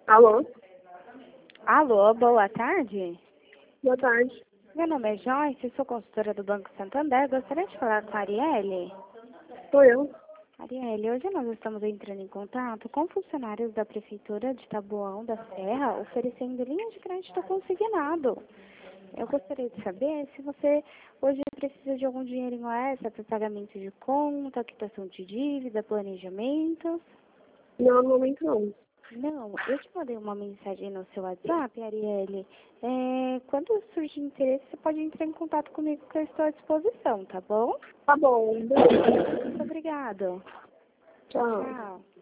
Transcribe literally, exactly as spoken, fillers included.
Alô? Alô, boa tarde. Boa tarde. Meu nome é Joyce, sou consultora do Banco Santander. Gostaria de falar com a Arielle. Sou eu. Arielle, hoje nós estamos entrando em contato com funcionários da Prefeitura de Taboão da Serra, oferecendo linha de crédito consignado. Eu gostaria de saber se você hoje precisa de algum dinheirinho extra para pagamento de conta, quitação de dívida, planejamento. Não, no momento não. Não, eu te mandei uma mensagem no seu WhatsApp, Arielle. É, quando surgir interesse, você pode entrar em contato comigo que eu estou à disposição, tá bom? Tá bom. Muito obrigada. Tchau. Tchau.